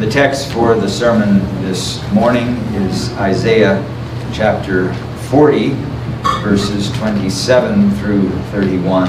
The text for the sermon this morning is Isaiah chapter 40, verses 27 through 31.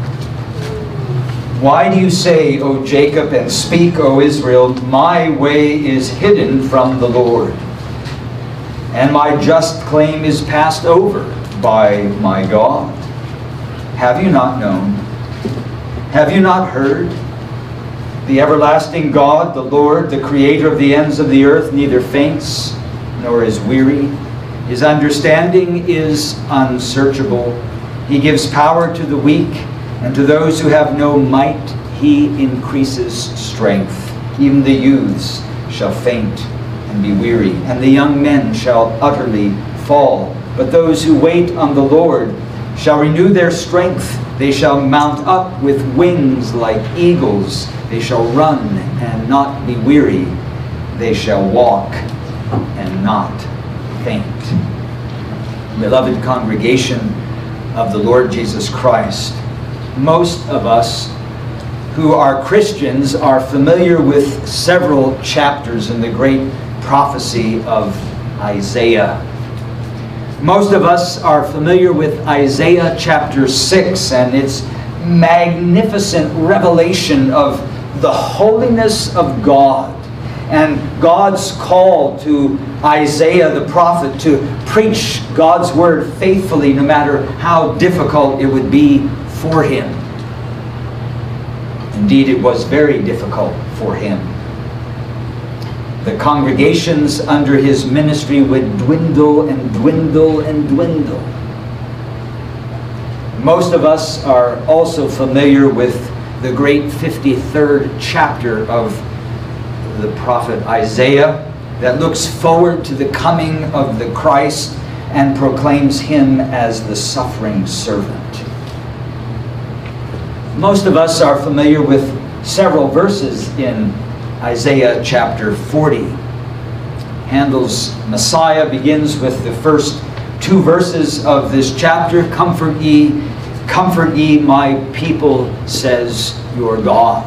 Why do you say, O Jacob, and speak, O Israel, my way is hidden from the Lord, and my just claim is passed over by my God? Have you not known? Have you not heard? The everlasting God, the Lord, the creator of the ends of the earth, neither faints nor is weary. His understanding is unsearchable. He gives power to the weak, and to those who have no might he increases strength. Even the youths shall faint and be weary, and the young men shall utterly fall. But those who wait on the Lord shall renew their strength. They shall mount up with wings like eagles. They shall run and not be weary. They shall walk and not faint. Beloved congregation of the Lord Jesus Christ, most of us who are Christians are familiar with several chapters in the great prophecy of Isaiah. Most of us are familiar with Isaiah chapter 6 and its magnificent revelation of the holiness of God and God's call to Isaiah the prophet to preach God's word faithfully no matter how difficult it would be for him. Indeed, it was very difficult for him. The congregations under his ministry would dwindle and dwindle and dwindle. Most of us are also familiar with the great 53rd chapter of the prophet Isaiah that looks forward to the coming of the Christ and proclaims him as the suffering servant. Most of us are familiar with several verses in Isaiah chapter 40. Handel's Messiah begins with the first two verses of this chapter. Comfort ye, my people, says your God.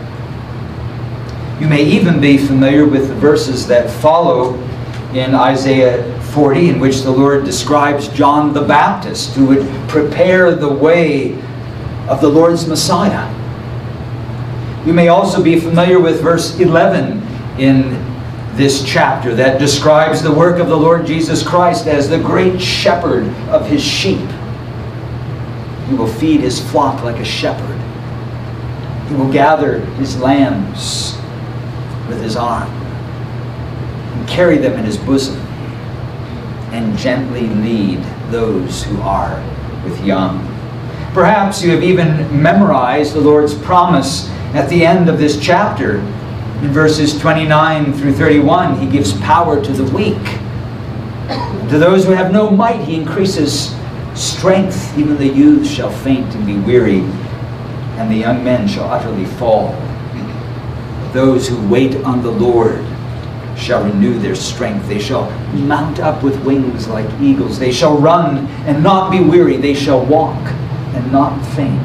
You may even be familiar with the verses that follow in Isaiah 40, in which the Lord describes John the Baptist, who would prepare the way of the Lord's Messiah. You may also be familiar with verse 11 in this chapter that describes the work of the Lord Jesus Christ as the great shepherd of his sheep. He will feed his flock like a shepherd. He will gather his lambs with his arm and carry them in his bosom and gently lead those who are with young. Perhaps you have even memorized the Lord's promise at the end of this chapter. In verses 29 through 31, he gives power to the weak. To those who have no might, he increases strength. Even the youths shall faint and be weary, and the young men shall utterly fall. Those who wait on the Lord shall renew their strength. They shall mount up with wings like eagles. They shall run and not be weary. They shall walk and not faint.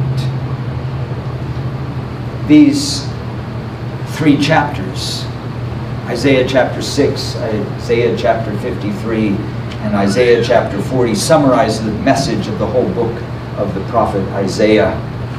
These three chapters, Isaiah chapter 6, Isaiah chapter 53, and Isaiah chapter 40, summarize the message of the whole book of the prophet Isaiah.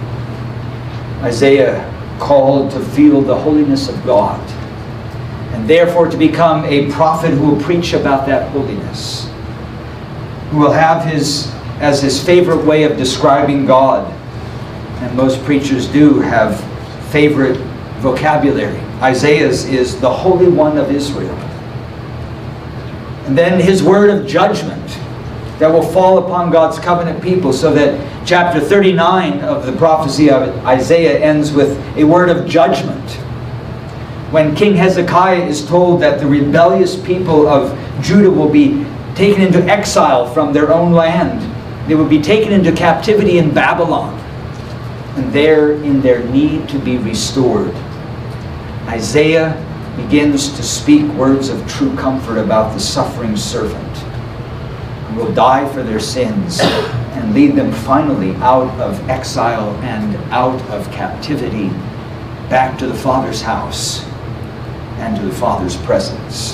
Isaiah called to feel the holiness of God, and therefore to become a prophet who will preach about that holiness, who will have as his favorite way of describing God, and most preachers do have favorite vocabulary. Isaiah's is the Holy One of Israel. And then his word of judgment that will fall upon God's covenant people, so that chapter 39 of the prophecy of Isaiah ends with a word of judgment. When King Hezekiah is told that the rebellious people of Judah will be taken into exile from their own land, they will be taken into captivity in Babylon, and there in their need to be restored, Isaiah begins to speak words of true comfort about the suffering servant who will die for their sins and lead them finally out of exile and out of captivity back to the Father's house and to the Father's presence.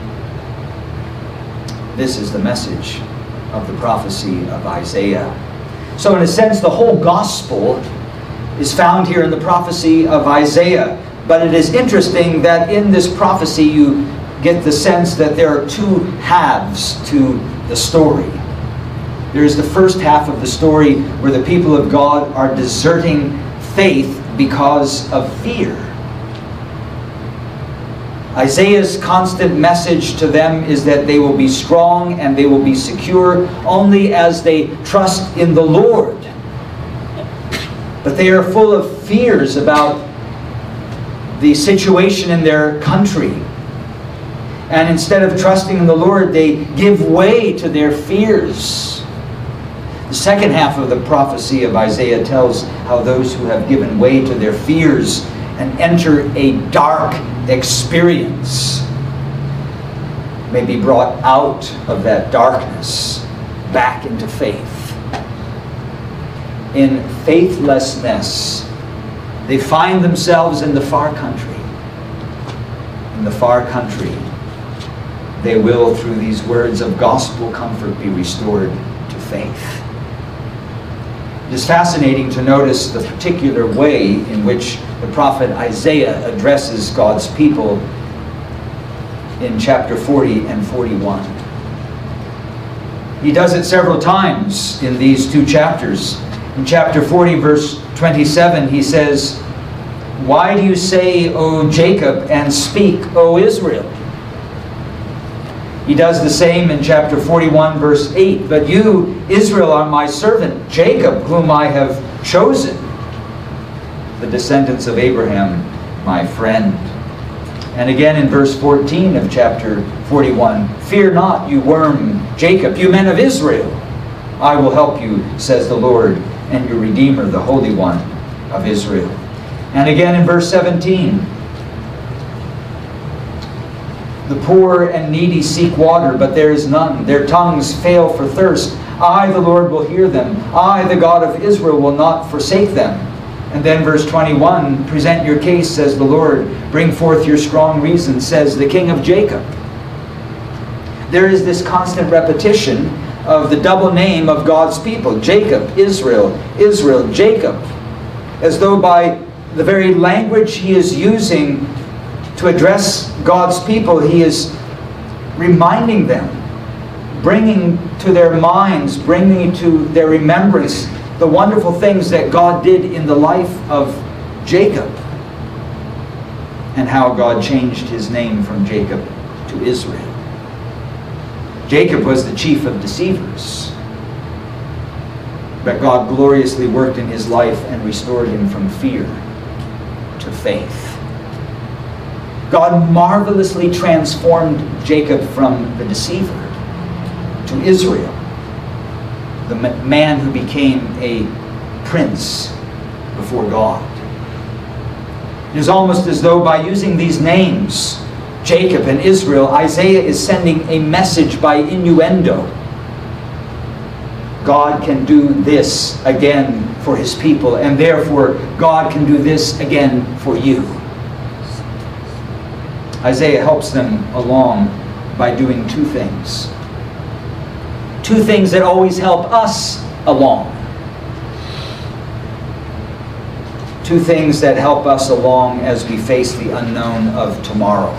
This is the message of the prophecy of Isaiah. So in a sense, the whole gospel is found here in the prophecy of Isaiah. But it is interesting that in this prophecy you get the sense that there are two halves to the story. There is the first half of the story where the people of God are deserting faith because of fear. Isaiah's constant message to them is that they will be strong and they will be secure only as they trust in the Lord. But they are full of fears about the situation in their country. And instead of trusting in the Lord, they give way to their fears. The second half of the prophecy of Isaiah tells how those who have given way to their fears and enter a dark experience may be brought out of that darkness back into faith. In faithlessness, they find themselves in the far country. In the far country, they will, through these words of gospel comfort, be restored to faith. It is fascinating to notice the particular way in which the prophet Isaiah addresses God's people in chapter 40 and 41. He does it several times in these two chapters. In chapter 40, verse 27, he says, "Why do you say, O Jacob, and speak, O Israel?" He does the same in chapter 41, verse 8. "But you, Israel, are my servant, Jacob, whom I have chosen, the descendants of Abraham, my friend." And again in verse 14 of chapter 41, "Fear not, you worm Jacob, you men of Israel. I will help you, says the Lord, and your Redeemer, the Holy One of Israel." And again in verse 17, "The poor and needy seek water, but there is none. Their tongues fail for thirst. I, the Lord, will hear them. I, the God of Israel, will not forsake them." And then verse 21, "Present your case, says the Lord. Bring forth your strong reason, says the King of Jacob." There is this constant repetition of the double name of God's people. Jacob, Israel, Israel, Jacob. As though by the very language he is using to address God's people, he is reminding them, bringing to their minds, bringing to their remembrance the wonderful things that God did in the life of Jacob, and how God changed his name from Jacob to Israel. Jacob was the chief of deceivers, but God gloriously worked in his life and restored him from fear to faith. God marvelously transformed Jacob from the deceiver to Israel, the man who became a prince before God. It is almost as though by using these names, Jacob and Israel, Isaiah is sending a message by innuendo. God can do this again for his people, and therefore God can do this again for you. Isaiah helps them along by doing two things. Two things that always help us along. Two things that help us along as we face the unknown of tomorrow.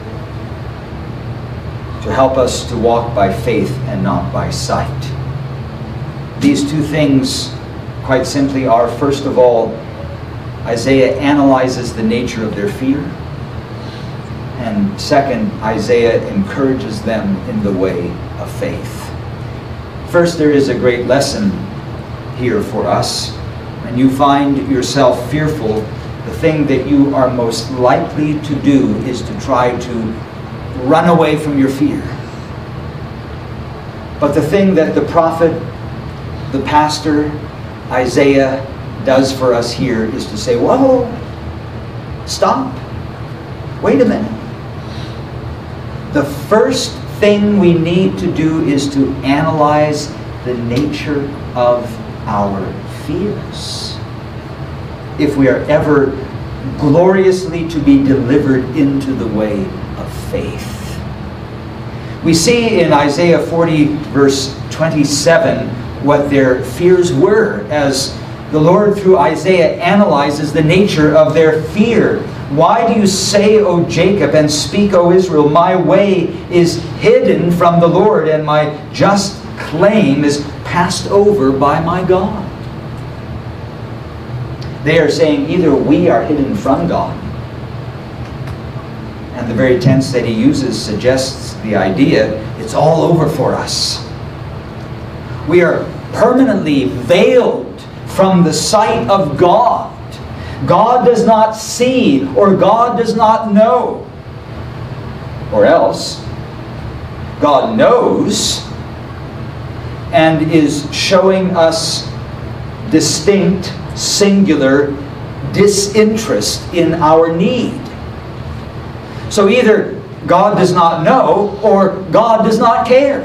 To help us to walk by faith and not by sight. These two things, quite simply, are, first of all, Isaiah analyzes the nature of their fear. And second, Isaiah encourages them in the way of faith. First, there is a great lesson here for us. When you find yourself fearful, the thing that you are most likely to do is to try to run away from your fear. But the thing that the prophet, the pastor, Isaiah does for us here is to say, whoa, stop, wait a minute. The first thing we need to do is to analyze the nature of our fears. If we are ever gloriously to be delivered into the way of faith. We see in Isaiah 40 verse 27 what their fears were, as the Lord through Isaiah analyzes the nature of their fear. Why do you say, O Jacob, and speak, O Israel, my way is hidden from the Lord, and my just claim is passed over by my God? They are saying either we are hidden from God, and the very tense that he uses suggests the idea it's all over for us. We are permanently veiled from the sight of God. God does not see, or God does not know. Or else, God knows and is showing us distinct, singular disinterest in our need. So either God does not know, or God does not care.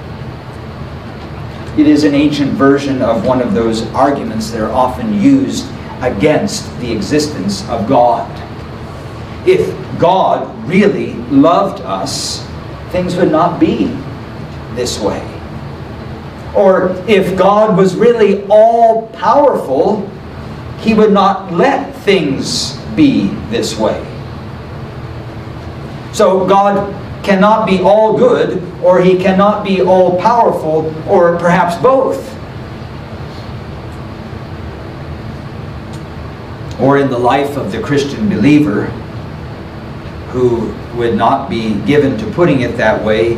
It is an ancient version of one of those arguments that are often used against the existence of God. If God really loved us, things would not be this way. Or if God was really all-powerful, he would not let things be this way. So God cannot be all good, or he cannot be all powerful, or perhaps both. Or in the life of the Christian believer, who would not be given to putting it that way,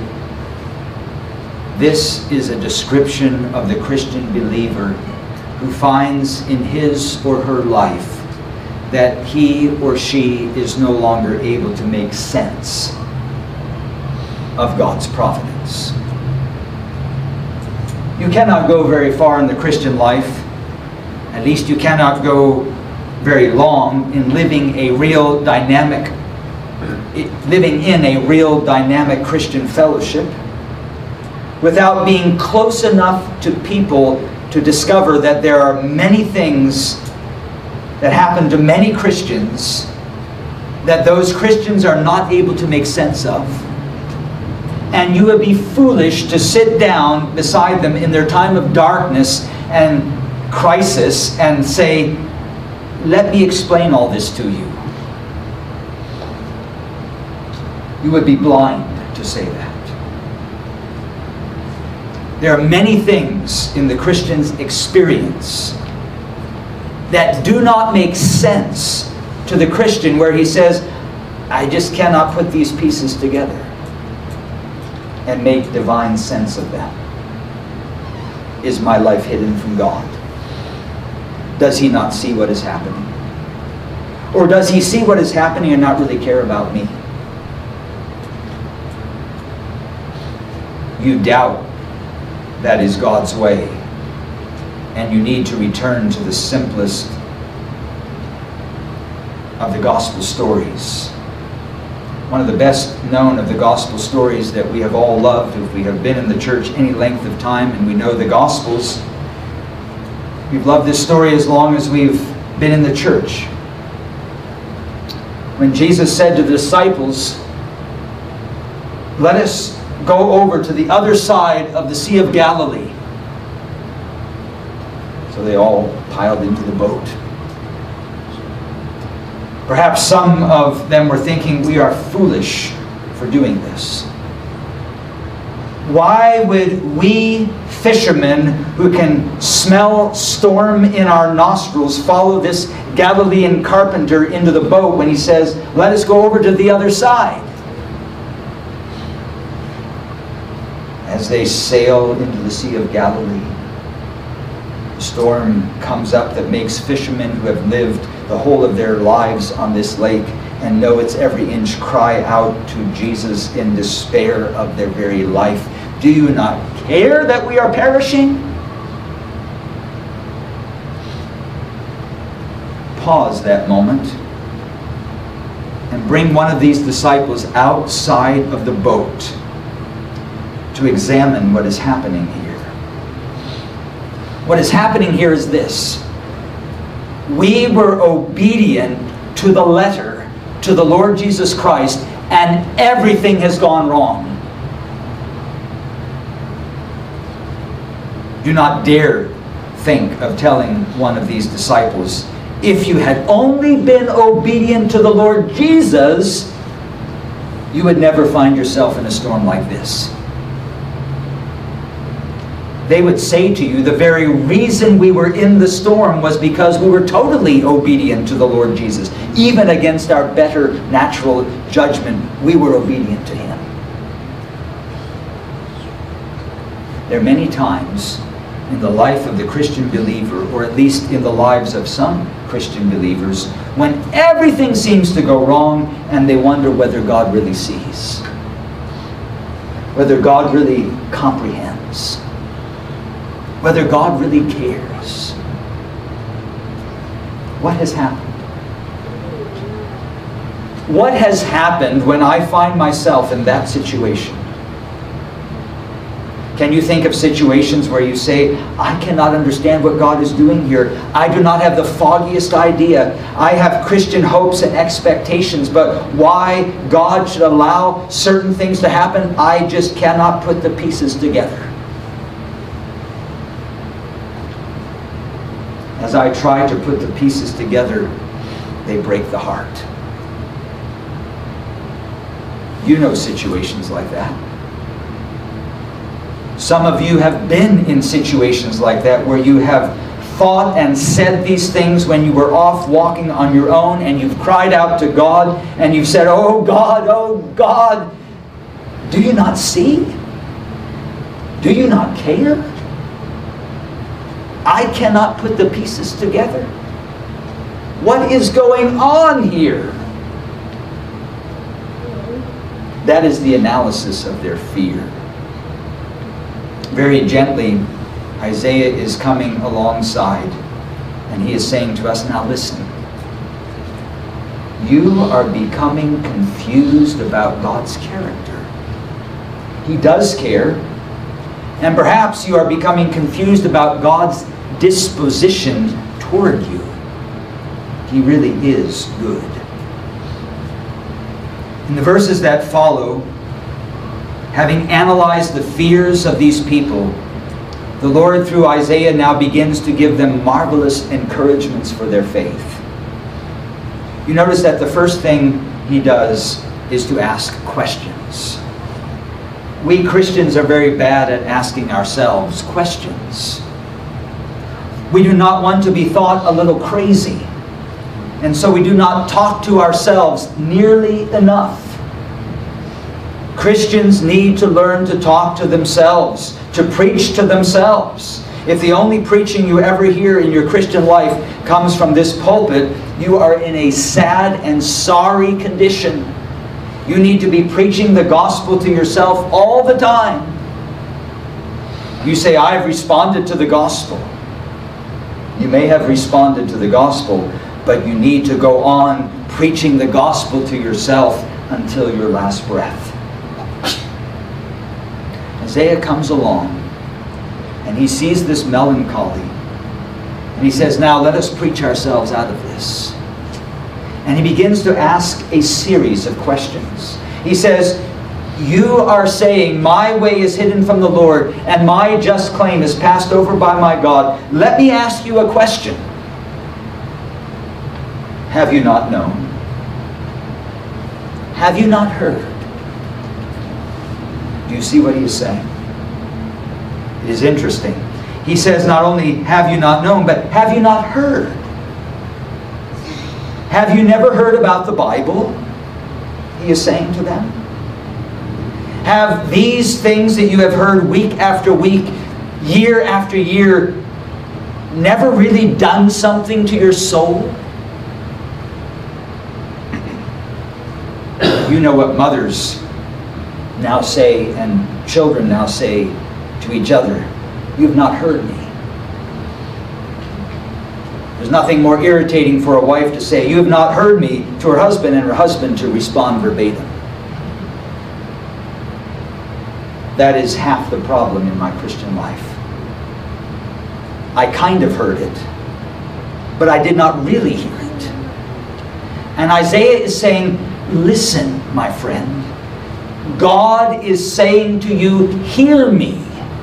this is a description of the Christian believer who finds in his or her life that he or she is no longer able to make sense of God's providence. You cannot go very far in the Christian life, at least you cannot go very long in living in a real dynamic Christian fellowship, without being close enough to people to discover that there are many things that happen to many Christians that those Christians are not able to make sense of. And you would be foolish to sit down beside them in their time of darkness and crisis and say, let me explain all this to you. You would be blind to say that. There are many things in the Christian's experience that do not make sense to the Christian, where he says, I just cannot put these pieces together and make divine sense of them. Is my life hidden from God? Does he not see what is happening? Or does he see what is happening and not really care about me? You doubt that is God's way, and you need to return to the simplest of the gospel stories. One of the best known of the gospel stories that we have all loved, if we have been in the church any length of time and we know the gospels, we've loved this story as long as we've been in the church. When Jesus said to the disciples, let us go over to the other side of the Sea of Galilee. So they all piled into the boat. Perhaps some of them were thinking, we are foolish for doing this. Why would we fishermen who can smell storm in our nostrils follow this Galilean carpenter into the boat when he says, let us go over to the other side? As they sail into the Sea of Galilee, a storm comes up that makes fishermen who have lived the whole of their lives on this lake and know its every inch cry out to Jesus in despair of their very life. Do you not care that we are perishing? Pause that moment and bring one of these disciples outside of the boat to examine what is happening here. What is happening here is this. We were obedient to the letter to the Lord Jesus Christ, and everything has gone wrong. Do not dare think of telling one of these disciples, if you had only been obedient to the Lord Jesus, you would never find yourself in a storm like this. They would say to you, the very reason we were in the storm was because we were totally obedient to the Lord Jesus. Even against our better natural judgment, we were obedient to Him. There are many times in the life of the Christian believer, or at least in the lives of some Christian believers, when everything seems to go wrong and they wonder whether God really sees, whether God really comprehends, whether God really cares. What has happened? What has happened when I find myself in that situation? Can you think of situations where you say, I cannot understand what God is doing here. I do not have the foggiest idea. I have Christian hopes and expectations, but why God should allow certain things to happen, I just cannot put the pieces together. As I try to put the pieces together, they break the heart. You know situations like that. Some of you have been in situations like that where you have thought and said these things when you were off walking on your own, and you've cried out to God and you've said, oh God, do you not see? Do you not care? I cannot put the pieces together. What is going on here? That is the analysis of their fear. Very gently, Isaiah is coming alongside, and he is saying to us, now listen. You are becoming confused about God's character. He does care. And perhaps you are becoming confused about God's disposition toward you. He really is good. In the verses that follow, having analyzed the fears of these people, the Lord through Isaiah now begins to give them marvelous encouragements for their faith. You notice that the first thing He does is to ask questions. We Christians are very bad at asking ourselves questions. We do not want to be thought a little crazy, and so we do not talk to ourselves nearly enough. Christians need to learn to talk to themselves, to preach to themselves. If the only preaching you ever hear in your Christian life comes from this pulpit, you are in a sad and sorry condition. You need to be preaching the gospel to yourself all the time. You say, I have responded to the gospel. You may have responded to the gospel, but you need to go on preaching the gospel to yourself until your last breath. Isaiah comes along, and he sees this melancholy, and he says, now let us preach ourselves out of this. And he begins to ask a series of questions. He says, you are saying, my way is hidden from the Lord, and my just claim is passed over by my God. Let me ask you a question. Have you not known? Have you not heard? Do you see what he is saying? It is interesting. He says not only have you not known, but have you not heard? Have you never heard about the Bible? He is saying to them. Have these things that you have heard week after week, year after year, never really done something to your soul? You know what mothers now say and children now say to each other. You have not heard me. There's nothing more irritating for a wife to say, you have not heard me, to her husband, and her husband to respond verbatim. That is half the problem in my Christian life. I kind of heard it, but I did not really hear it. And Isaiah is saying, listen, my friend. God is saying to you, hear me.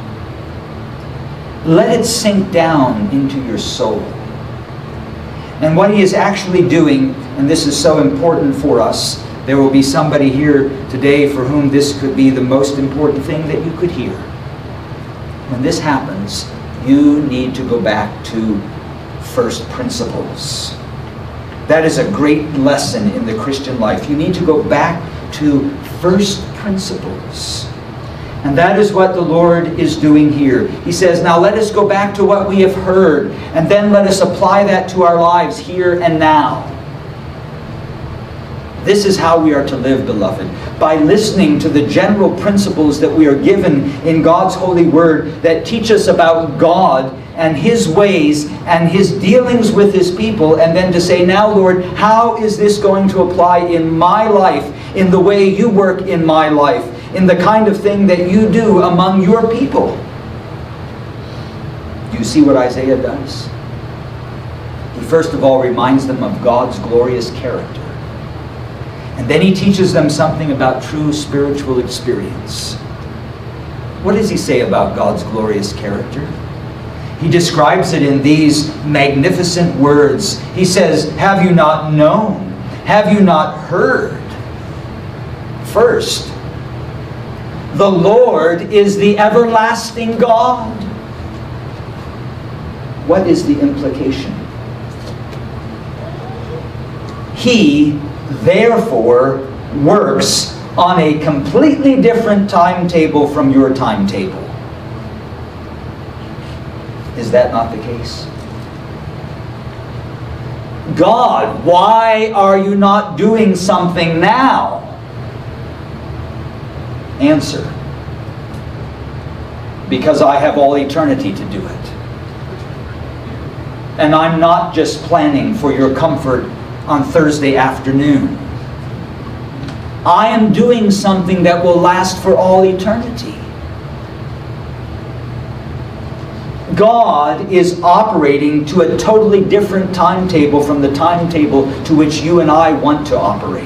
Let it sink down into your soul. And what he is actually doing, and this is so important for us, there will be somebody here today for whom this could be the most important thing that you could hear. When this happens, you need to go back to first principles. That is a great lesson in the Christian life. You need to go back to first principles. And that is what the Lord is doing here. He says, now let us go back to what we have heard, and then let us apply that to our lives here and now. This is how we are to live, beloved. By listening to the general principles that we are given in God's holy word that teach us about God and His ways and His dealings with His people, and then to say, now Lord, how is this going to apply in my life, in the way you work in my life, in the kind of thing that you do among your people? Do you see what Isaiah does? He first of all reminds them of God's glorious character. And then he teaches them something about true spiritual experience. What does he say about God's glorious character? He describes it in these magnificent words. He says, have you not known? Have you not heard? First, the Lord is the everlasting God. What is the implication? He, therefore, works on a completely different timetable from your timetable. Is that not the case? God, why are you not doing something now? Answer: because I have all eternity to do it. And I'm not just planning for your comfort on Thursday afternoon. I am doing something that will last for all eternity. God is operating to a totally different timetable from the timetable to which you and I want to operate.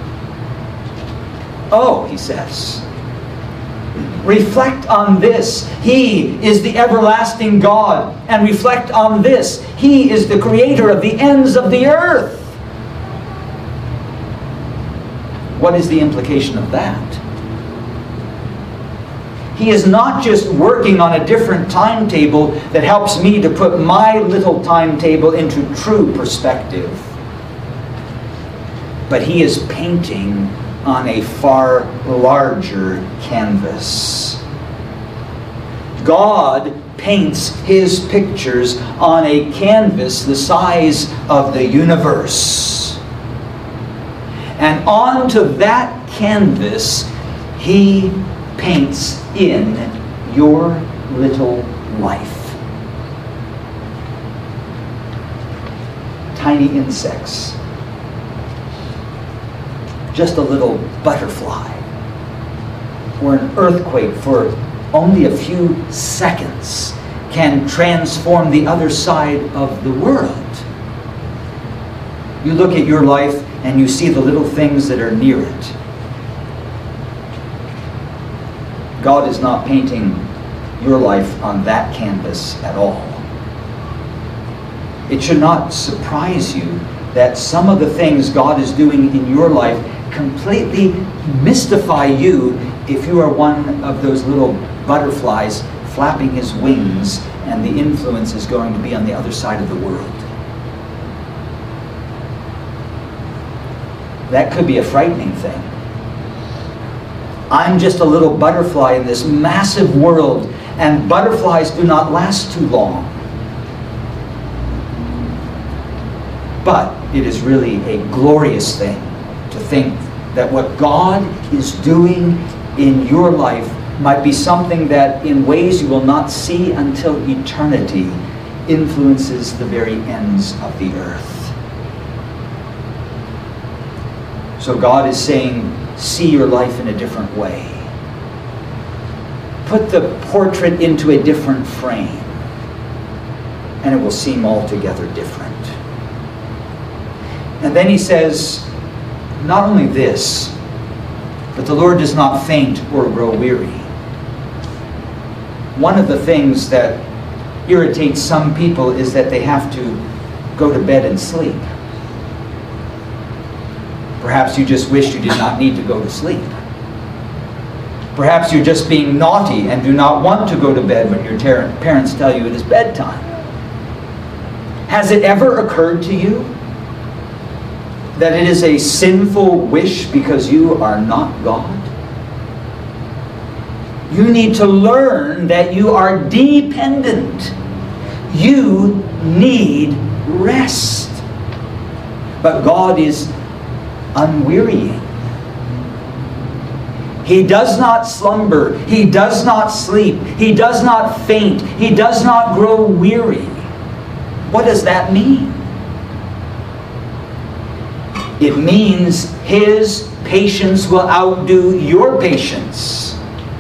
Oh, he says, reflect on this. He is the everlasting God. And reflect on this. He is the creator of the ends of the earth. What is the implication of that? He is not just working on a different timetable that helps me to put my little timetable into true perspective. But he is painting on a far larger canvas. God paints his pictures on a canvas the size of the universe. And onto that canvas, he paints in your little life. Tiny insects. Just a little butterfly. Or an earthquake for only a few seconds can transform the other side of the world. You look at your life and you see the little things that are near it. God is not painting your life on that canvas at all. It should not surprise you that some of the things God is doing in your life completely mystify you if you are one of those little butterflies flapping his wings and the influence is going to be on the other side of the world. That could be a frightening thing. I'm just a little butterfly in this massive world, and butterflies do not last too long. But it is really a glorious thing to think that what God is doing in your life might be something that, in ways you will not see until eternity, influences the very ends of the earth. So God is saying, see your life in a different way. Put the portrait into a different frame, and it will seem altogether different. And then he says, not only this, but the Lord does not faint or grow weary. One of the things that irritates some people is that they have to go to bed and sleep. Perhaps you just wish you did not need to go to sleep. Perhaps you're just being naughty and do not want to go to bed when your parents tell you it is bedtime. Has it ever occurred to you that it is a sinful wish because you are not God? You need to learn that you are dependent. You need rest. But God is unwearying. He does not slumber. He does not sleep. He does not faint. He does not grow weary. What does that mean? It means His patience will outdo your patience.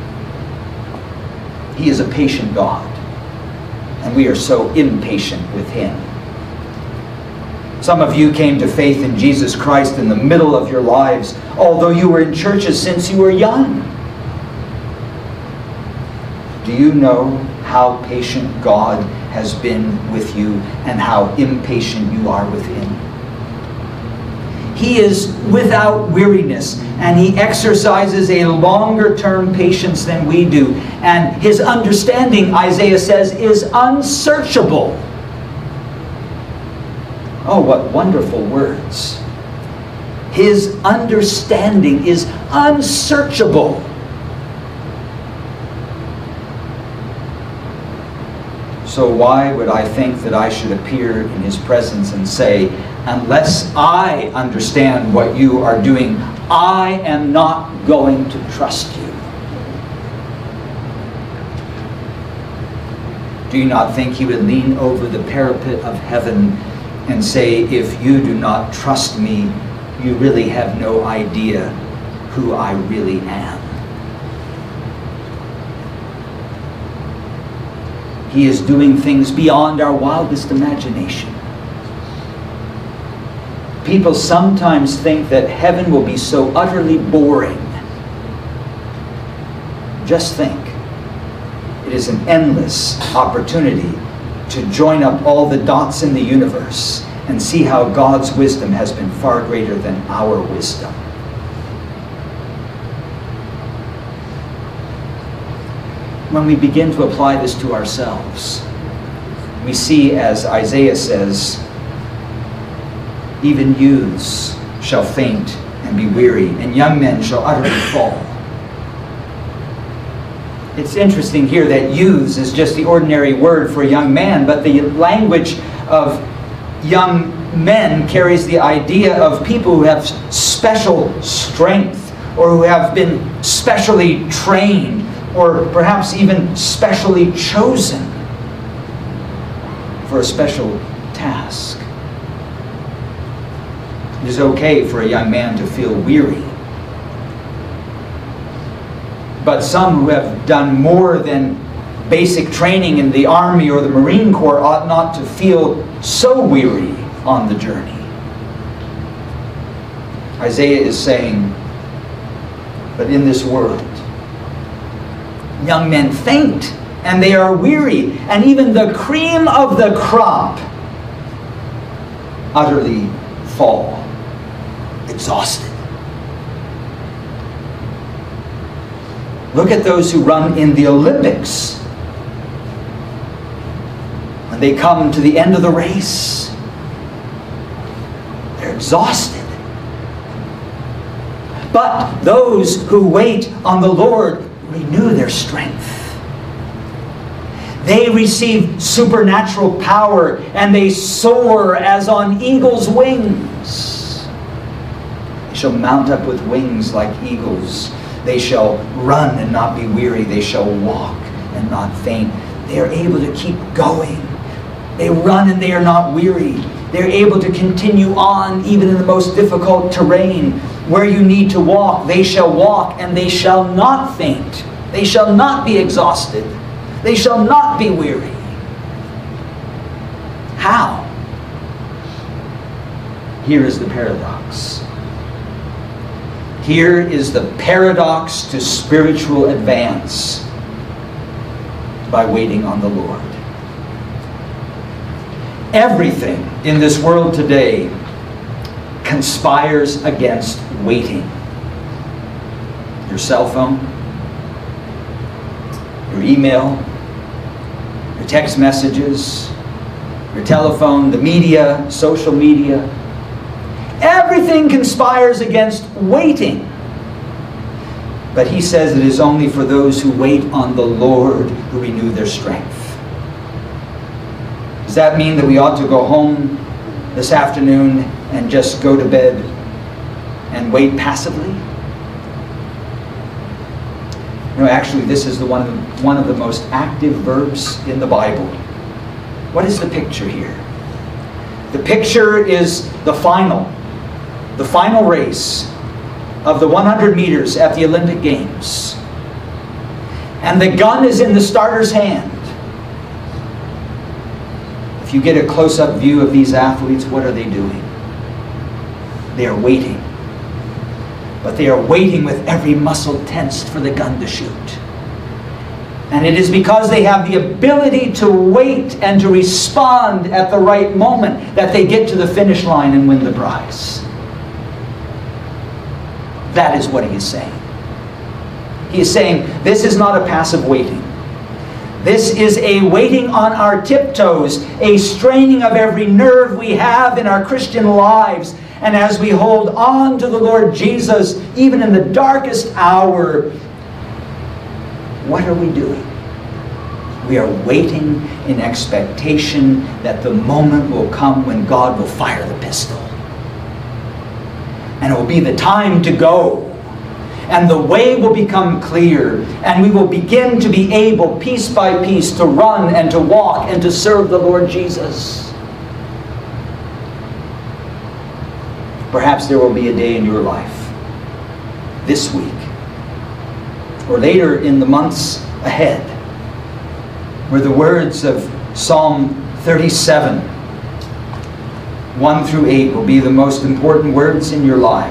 He is a patient God, and we are so impatient with Him. Some of you came to faith in Jesus Christ in the middle of your lives, although you were in churches since you were young. Do you know how patient God has been with you and how impatient you are with Him? He is without weariness, and He exercises a longer-term patience than we do. And His understanding, Isaiah says, is unsearchable. Oh, what wonderful words. His understanding is unsearchable. So why would I think that I should appear in His presence and say, unless I understand what you are doing, I am not going to trust you? Do you not think He would lean over the parapet of heaven and say, if you do not trust me, you really have no idea who I really am? He is doing things beyond our wildest imagination. People sometimes think that heaven will be so utterly boring. Just think. It is an endless opportunity to join up all the dots in the universe and see how God's wisdom has been far greater than our wisdom. When we begin to apply this to ourselves, we see, as Isaiah says, even youths shall faint and be weary, and young men shall utterly fall. It's interesting here that youths is just the ordinary word for young man, but the language of young men carries the idea of people who have special strength, or who have been specially trained, or perhaps even specially chosen for a special task. It is okay for a young man to feel weary. But some who have done more than basic training in the Army or the Marine Corps ought not to feel so weary on the journey. Isaiah is saying, but in this world, young men faint and they are weary, and even the cream of the crop utterly fall, exhausted. Look at those who run in the Olympics. When they come to the end of the race, they're exhausted. But those who wait on the Lord renew their strength. They receive supernatural power, and they soar as on eagle's wings. They shall mount up with wings like eagles. They shall run and not be weary. They shall walk and not faint. They are able to keep going. They run and they are not weary. They're able to continue on even in the most difficult terrain. Where you need to walk, they shall walk and they shall not faint. They shall not be exhausted. They shall not be weary. How? Here is the paradox. Here is the paradox to spiritual advance by waiting on the Lord. Everything in this world today conspires against waiting. Your cell phone, your email, your text messages, your telephone, the media, social media. Everything conspires against waiting. But he says it is only for those who wait on the Lord who renew their strength. Does that mean that we ought to go home this afternoon and just go to bed and wait passively? No, actually, this is one of the most active verbs in the Bible. What is the picture here? The picture is the final race of the 100 meters at the Olympic Games. And the gun is in the starter's hand. If you get a close-up view of these athletes, what are they doing? They are waiting. But they are waiting with every muscle tensed for the gun to shoot. And it is because they have the ability to wait and to respond at the right moment that they get to the finish line and win the prize. That is what he is saying. He is saying this is not a passive waiting. This is a waiting on our tiptoes, a straining of every nerve we have in our Christian lives. And as we hold on to the Lord Jesus, even in the darkest hour, what are we doing? We are waiting in expectation that the moment will come when God will fire the pistol. And it will be the time to go. And the way will become clear. And we will begin to be able, piece by piece, to run and to walk and to serve the Lord Jesus. Perhaps there will be a day in your life, this week, or later in the months ahead, where the words of Psalm 37, 1 through 8, will be the most important words in your life.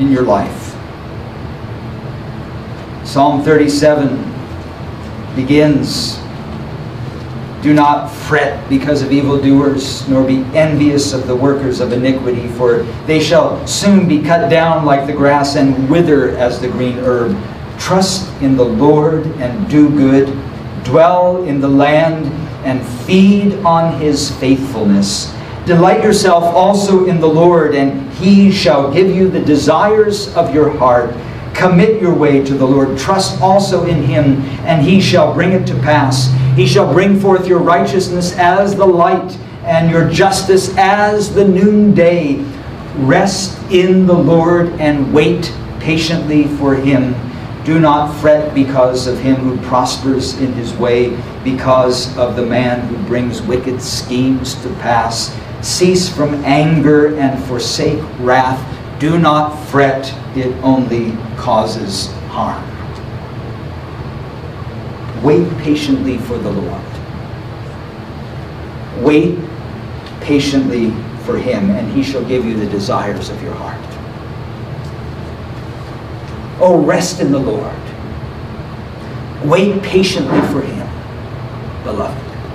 Psalm 37 begins, "Do not fret because of evildoers, nor be envious of the workers of iniquity, for they shall soon be cut down like the grass and wither as the green herb. Trust in the Lord and do good. Dwell in the land and feed on his faithfulness. Delight yourself also in the Lord, and he shall give you the desires of your heart. Commit your way to the Lord. Trust also in him, and he shall bring it to pass. He shall bring forth your righteousness as the light, and your justice as the noonday. Rest in the Lord and wait patiently for him. Do not fret because of him who prospers in his way, because of the man who brings wicked schemes to pass. Cease from anger and forsake wrath. Do not fret, it only causes harm." Wait patiently for the Lord. Wait patiently for him, and he shall give you the desires of your heart. Oh, rest in the Lord. Wait patiently for him, beloved.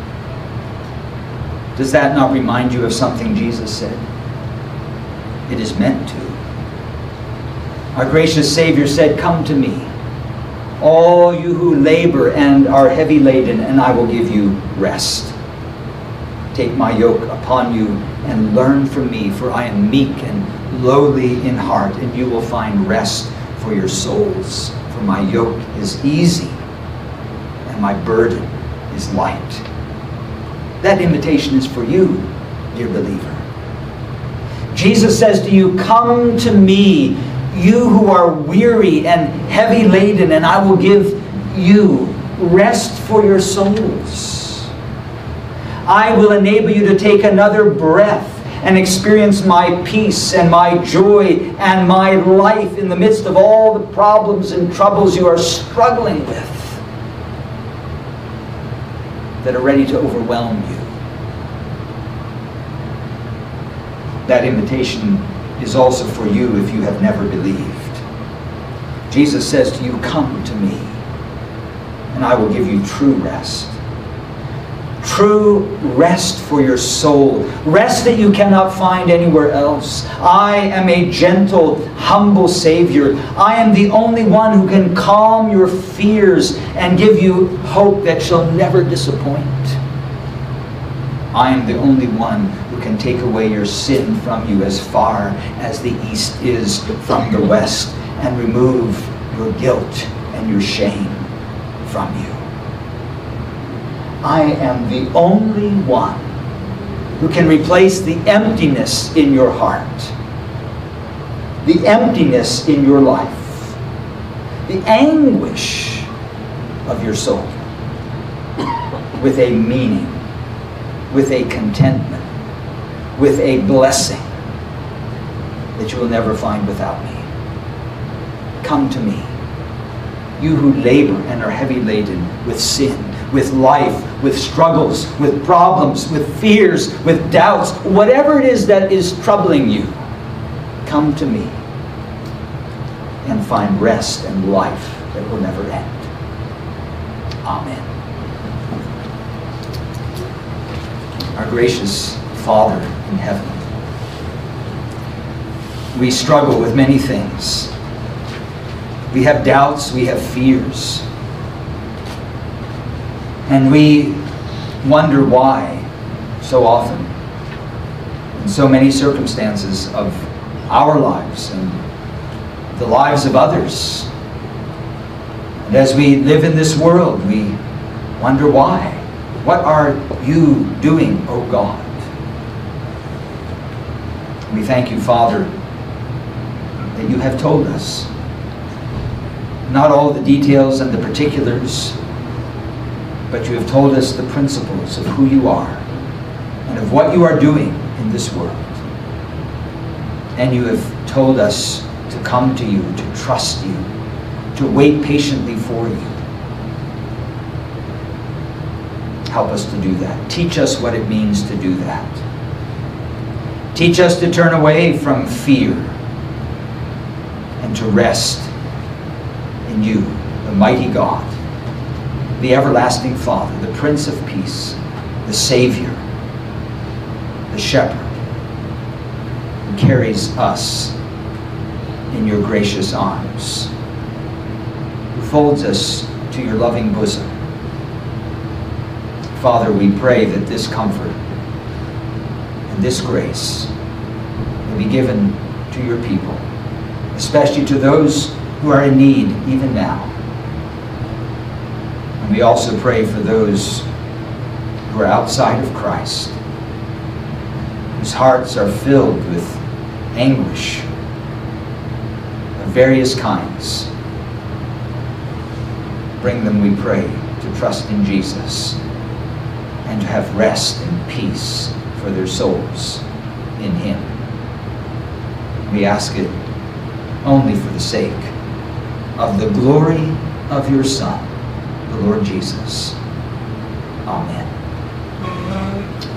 Does that not remind you of something Jesus said? It is meant to. Our gracious Savior said, "Come to me, all you who labor and are heavy laden, and I will give you rest. Take my yoke upon you and learn from me, for I am meek and lowly in heart, and you will find rest for your souls. For my yoke is easy and my burden is light." That invitation is for you, dear believer. Jesus says to you, "Come to me, you who are weary and heavy laden, and I will give you rest for your souls. I will enable you to take another breath and experience my peace and my joy and my life in the midst of all the problems and troubles you are struggling with that are ready to overwhelm you." That invitation is also for you if you have never believed. Jesus says to you, come to me, and I will give you true rest. True rest for your soul. Rest that you cannot find anywhere else. I am a gentle, humble Savior. I am the only one who can calm your fears and give you hope that shall never disappoint. I am the only one who can take away your sin from you as far as the east is from the west and remove your guilt and your shame from you. I am the only one who can replace the emptiness in your heart, the emptiness in your life, the anguish of your soul with a meaning, with a contentment, with a blessing that you will never find without me. Come to me, you who labor and are heavy laden with sin, with life, with struggles, with problems, with fears, with doubts, whatever it is that is troubling you, come to me and find rest and life that will never end. Amen. Our gracious Father in heaven, we struggle with many things. We have doubts, we have fears. And we wonder why so often, in so many circumstances of our lives and the lives of others. And as we live in this world, we wonder why. What are you doing, O God? We thank you, Father, that you have told us not all the details and the particulars, but you have told us the principles of who you are and of what you are doing in this world. And you have told us to come to you, to trust you, to wait patiently for you. Help us to do that. Teach us what it means to do that. Teach us to turn away from fear and to rest in you, the mighty God, the everlasting Father, the Prince of Peace, the Savior, the Shepherd, who carries us in your gracious arms, who folds us to your loving bosom. Father, we pray that this comfort and this grace will be given to your people, especially to those who are in need even now. And we also pray for those who are outside of Christ, whose hearts are filled with anguish of various kinds. Bring them, we pray, to trust in Jesus and to have rest and peace for their souls in Him. We ask it only for the sake of the glory of your Son, the Lord Jesus. Amen.